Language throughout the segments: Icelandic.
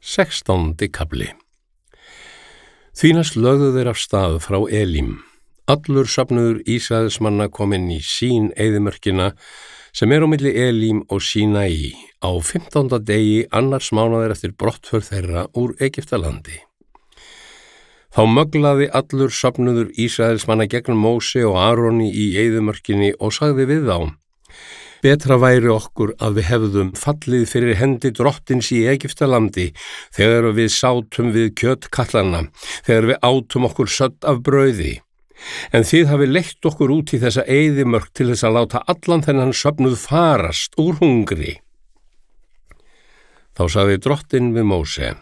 16. kafli. Því næst lögðu þeir af stað frá Elím. Allur safnuður Ísraelsmanna kom inn í sín eyðimörkina sem á milli Elím og Sínaí á 15. degi annars mánaðar eftir brottför þeirra úr Egyptalandi. Þá möglaði allur safnuður Ísraelsmanna gegn Móse og Aroni í eyðimörkinni og sagði við þá: Betra væri okkur að við hefðum fallið fyrir hendi drottins í Egyptalandi þegar við sátum við kjötkallana, þegar við átum okkur södd af brauði. En þið hafið leitt okkur út í þessa eyðimörk til þess að láta allan þennan söfnuð farast úr hungri. Þá sagði drottinn við Móse: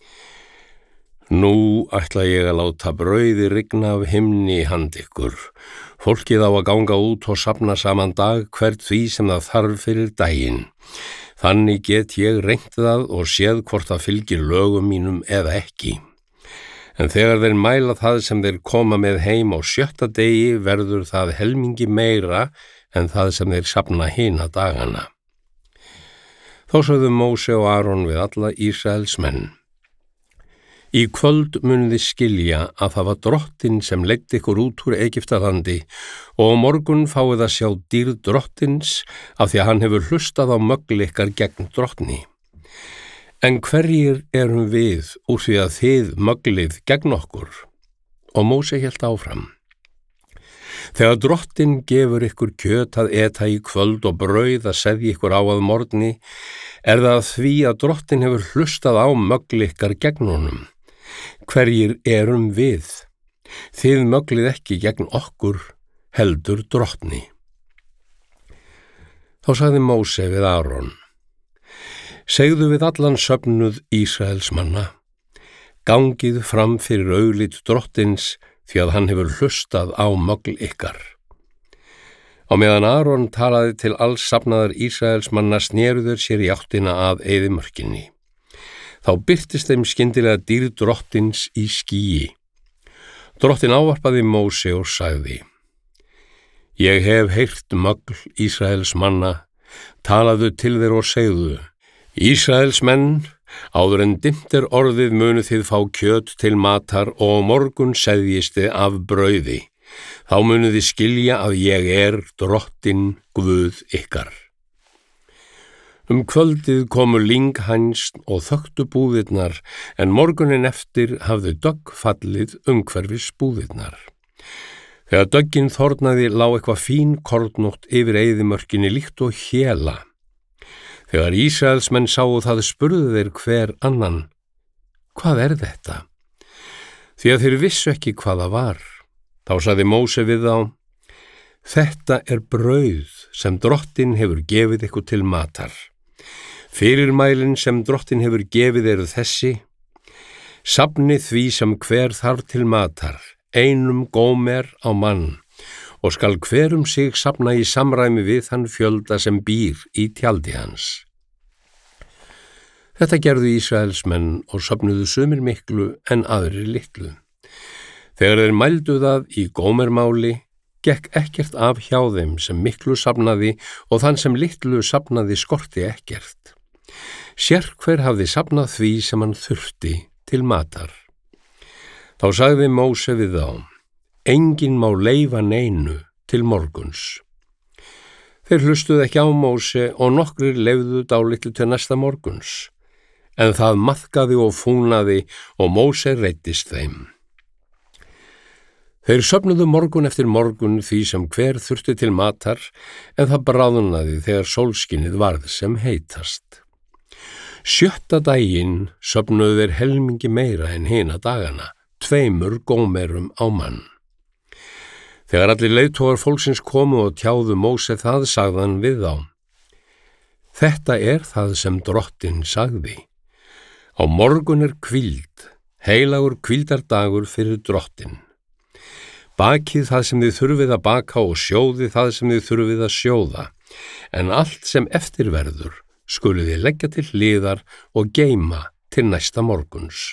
Nú ætla ég að láta brauði rigna af himni í hand ykkur. Fólkið á að ganga út og safna saman dag hvert því sem það þarf fyrir daginn. Þannig get ég reynt það og séð hvort það fylgir lögum mínum eða ekki. En þegar þeir mæla það sem þeir koma með heim á 7. degi verður það helmingi meira en það sem þeir safna hina dagana. Þá sögðu Móse og Aron við alla Ísraels menn: Í kvöld munið þið skilja að það var drottinn sem leiddi ykkur út úr Egyptalandi og á morgun fáið að sjá dýrð drottins af því að hann hefur hlustað á mögl ykkar gegn drottni. En hverjir erum við úr því að þið möglið gegn okkur? Og Móse hélt áfram: Þegar drottinn gefur ykkur kjöt að eta í kvöld og brauð að seðja ykkur á að morgni, er það því að drottinn hefur hlustað á mögl ykkar gegn honum. Hverjir erum við? Þið möglið ekki gegn okkur, heldur drottni. Þá sagði Móse við Aron: Segðu við allan söfnuð Ísraels manna: Gangið fram fyrir augliti drottins því að hann hefur hlustað á mögl ykkar. Á meðan Aron talaði til alls safnaðar Ísraels manna sneru þeir sér í áttina að eyðimörkinni. Þá birtist þeim skyndilega dýrð drottins í skýi. Drottinn ávarpaði Móse og sagði: Ég hef heyrt mögl Ísraels manna, talaðu til þeir og segðu: Ísraels menn, áður en dimmt er orðið munu þið fá kjöt til matar og á morgun seðjist þið af brauði. Þá munu þið skilja að ég er drottinn Guð ykkar. Kvöldið komu lynghænst og þöktu búðirnar, en morgunin eftir hafði dögg fallið umhverfis búðirnar. Þegar döggin þornaði lá eitthvað fín kornótt yfir eyðimörkinni líkt og héla. Þegar Ísraelsmenn sáu það spurðu þeir hver annan: Hvað er þetta? Því að þeir vissu ekki hvað það var. Þá sagði Móse við þá: Þetta er brauð sem drottinn hefur gefið ykkur til matar. Fyrirmælin sem drottinn hefur gefið eru þessi: Safnið því sem hver þarf til matar, einum gómer á mann, og skal hver sig safna í samræmi við þann fjölda sem býr í tjaldi hans. Þetta gerðu Ísraelsmenn og safnuðu sumir miklu en aðrir litlu. Þegar þeir mældu það í gómermáli, gekk ekkert af hjá þeim sem miklu safnaði og þann sem litlu safnaði skorti ekkert. Sérhver hafði safnað því sem hann þurfti til matar. Þá sagði Móse við þá: Enginn má leyfa neinu til morguns. Þeir hlustuðu ekki á Móse og nokkrir leyfðu dálitlu til næsta morguns. En það maðkaði og fúnaði og Móse reiddist þeim. Þeir söfnuðu morgun eftir morgun því sem hver þurfti til matar, en það bráðnaði þegar sólskinið varð sem heitast. 7. daginn söfnuðu þeir helmingi meira en hina dagana, 2 gómerum á mann. Þegar allir leiðtogar fólksins komu og tjáðu Móse það, sagði hann við þá: Þetta er það sem drottinn sagði: Á morgun er hvíld, heilagur hvíldardagur fyrir drottinn. Bakið það sem þið þurfið að baka og sjóðið það sem þið þurfið að sjóða, en allt sem eftir verður skuluð þið leggja til hliðar og geyma til næsta morguns.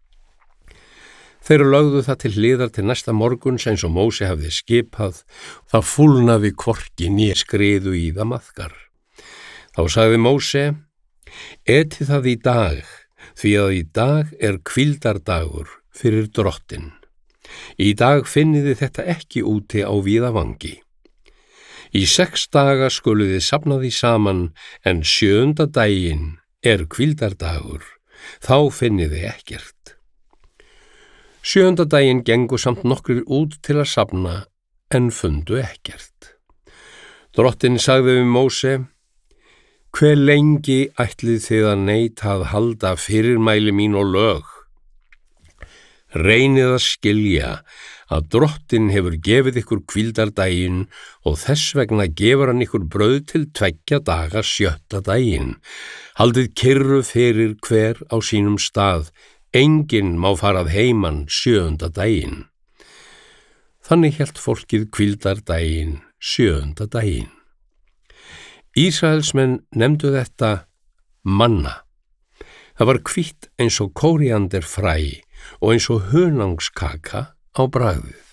Þeir lögðu það til hliðar til næsta morguns eins og Móse hafði skipað, það fúlnaði hvorki né skriðu í það maðkar. Þá sagði Móse: Etið það í dag, því að í dag er hvíldardagur fyrir Drottinn. Í dag finniði þetta ekki úti á víðavangi. Í 6 daga skuluði safna því saman, en 7. daginn er hvíldardagur, þá finniði ekkert. 7. daginn gengu samt nokkrir út til að safna, en fundu ekkert. Drottinn sagði við Móse: Hve lengi ætlið þið að neita að halda fyrirmæli mín og lög? Reynið að skilja að Drottinn hefur gefið ykkur hvíldardaginn og þess vegna gefur hann ykkur brauð til 2 daga 7. daginn. Haldið kyrru fyrir hver á sínum stað, enginn má farað heiman 7. daginn. Þannig hélt fólkið hvíldardaginn 7. daginn. Ísraelsmenn nefndu þetta manna. Það var hvítt eins og kóríanderfræ og eins og hunangskaka á bragðið.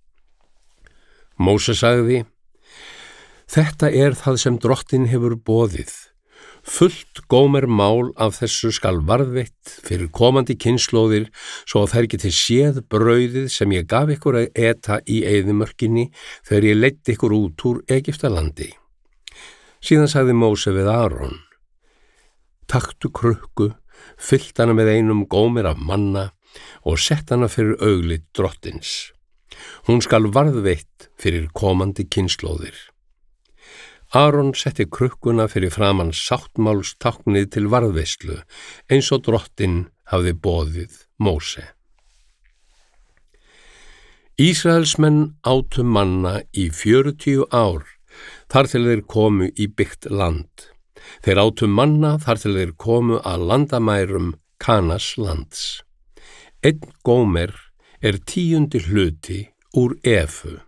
Móse sagði: Þetta er það sem Drottinn hefur boðið. Fullt gómer mál af þessu skal varðveitt fyrir komandi kynslóðir, svo að þær geti séð brauðið sem ég gaf ykkur að eta í eyðimörkinni þegar ég leiddi ykkur út úr Egyptalandi. Síðan sagði Móse við Áron: Taktu krukku, fyllt hana með einum gómer af manna og sett hana fyrir augliti Drottins. Hún skal varðveitt fyrir komandi kynslóðir. Áron setti krukkuna fyrir framan sáttmálstáknið til varðveislu, eins og Drottinn hafði boðið Móse. Ísraelsmenn átu manna í 40 ár, þar til þeir komu í byggt land. Þeir átu manna þar til þeir komu að landamærum Kanas lands. 1 gómer er 10. hluti úr efu.